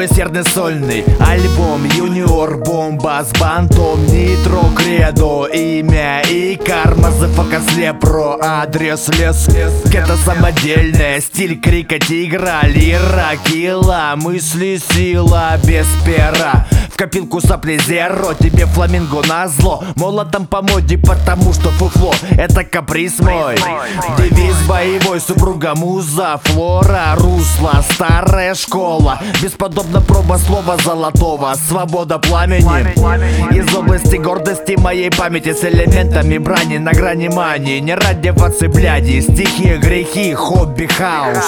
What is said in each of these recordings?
Первый сердно-сольный альбом, Юниор, бомба с бантом, Нитро, Кредо, имя и карма, зафака слепро, адрес лес, это самодельная, стиль крика тигра, лира, кила, мысли, сила без пера. В копилку сопли зеро, тебе фламинго назло, молотом по моде, потому что фуфло это каприз мой. Девиз боевой, супруга муза, флора, русло, старая школа, бесподобно проба слова золотого, свобода пламени. Из области гордости моей памяти с элементами брани на грани мании. Не раздеваться, бляди, стихи, грехи, хобби, хаус.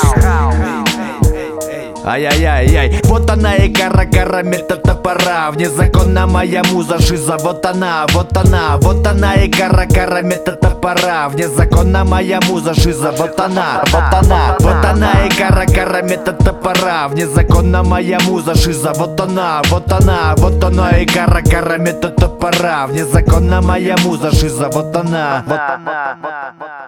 Ай-яй-яй-яй, вот она и кара метод топора. Внезаконно моя муза шиза, вот она, вот она, вот она и кара метод топора. Внезаконно моя муза шиза, вот она, вот она, вот она и кара метод топора. Внезаконно моя муза шиза, вот она, вот она, вот она и кара метод топора. Внезаконно моя муза шиза, вот она, вот она.